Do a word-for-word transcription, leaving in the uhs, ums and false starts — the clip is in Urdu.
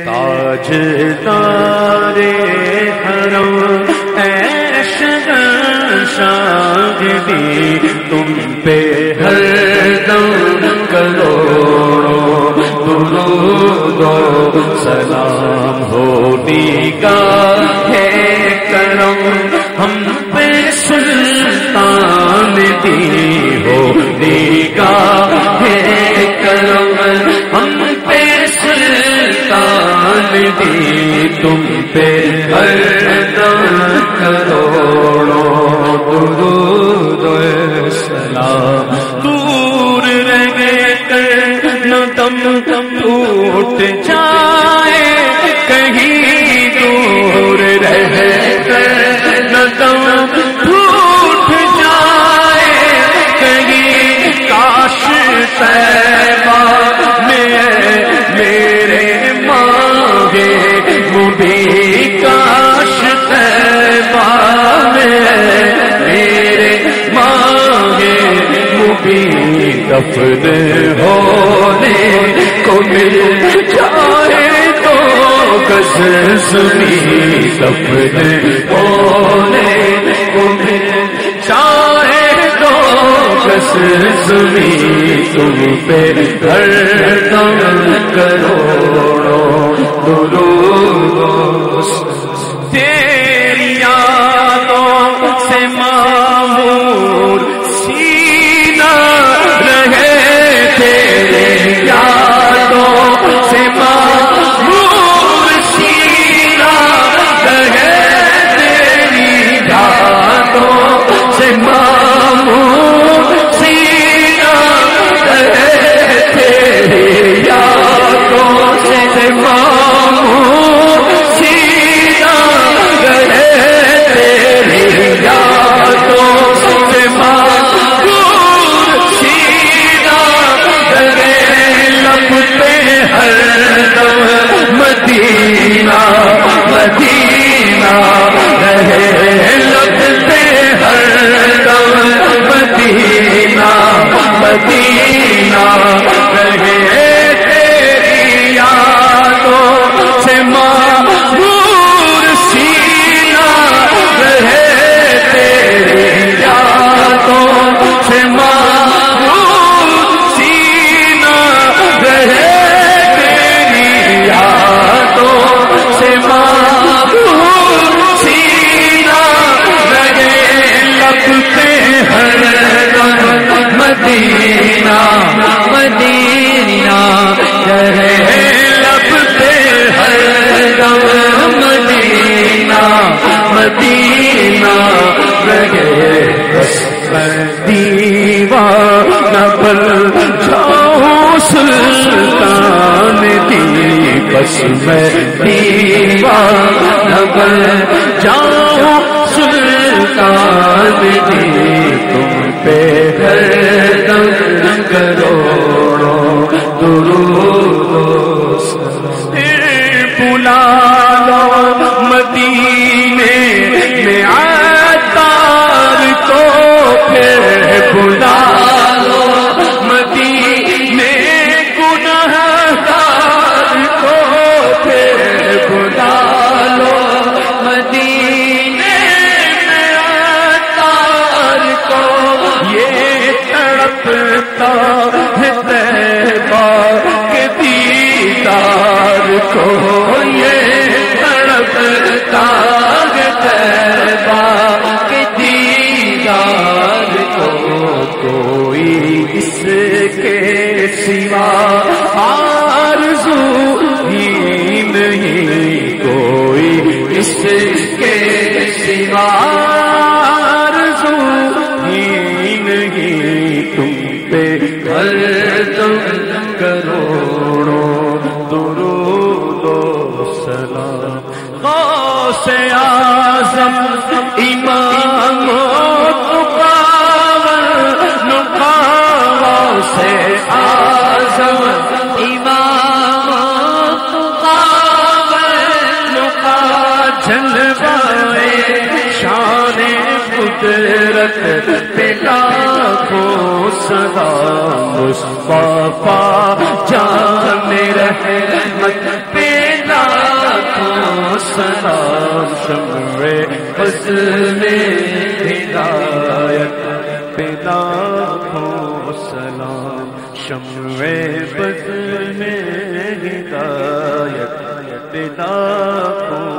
تاجدارے حرم اے شاہدی تم پہ ہر دم کروڑوں درود و سلام ہو نگاہ کرم ہم پہ سلطان دی ہو نگاہ کرم ہم پہ سلطان دی تم پہ ہر دم کروڑوں درود و سلام دور رہ کر نہ دم ٹوٹ جائے کہیں دور رہ کر نہ دم ٹوٹ جائے کہیں کاش طیبہ میں میرے مانگے مبی کاش طیبہ میں میرے مانگے مبی دفن ہونے کو مل جائے تو گز زمین دفن ہونے کو مل جائے تو گز زمین تم پہ ہر دم کروڑوں درود تیری یادوں سے معمور سینہ رہے تیرے یادوں سے معمور سینہ رہے تیری یادوں سے معمور سینہ رہے تیری یادوں سے معمور سینہ رہے تیری یادوں سے معمور سینہ رہے لب پہ ہر دم مدینہ مدینہ رہے لب پہ ہر دم مدینہ مدینہ رہے تیری یادوں سے معمور سینہ رہے تیری یادوں سے معمور سینہ رہے تیری یادوں سے معمور سینہ رہے لب پہ ہر دم مدینہ مدینہ رہے لب پہ ہر دم مدینہ مدینہ رہے بس میں دیوانہ بن جاؤں سلطان دی بس میں دیوانہ بن جاؤں سلطان دی تم پہ ہر دم کروڑوں درود و سلام بلا لو مدینے میں عطار کو پھر بلا لو مدینے گنہگار کو پھر بلا لو مدینے میں عطار کو یہ تڑپتا ہے طیبہ کے دیدار کو یہ تڑپتا ہے طیبہ کے دیدار کو کوئی اس کے سوا آرزو ہی نہیں کوئی اس کے سوا آرزو ہی نہیں تم پہ ہر دم کروڑوں درود و سلام غوث اعظم امام غوث اعظم امام جلوائے شان قدرت پہ لاکھوں سلام مصطفیٰ جان رحمت پہ لاکھوں سلام شمع بز میں ہدایت پہ لاکھوں سلام شمع بز میں ہدایت پہ لاکھوں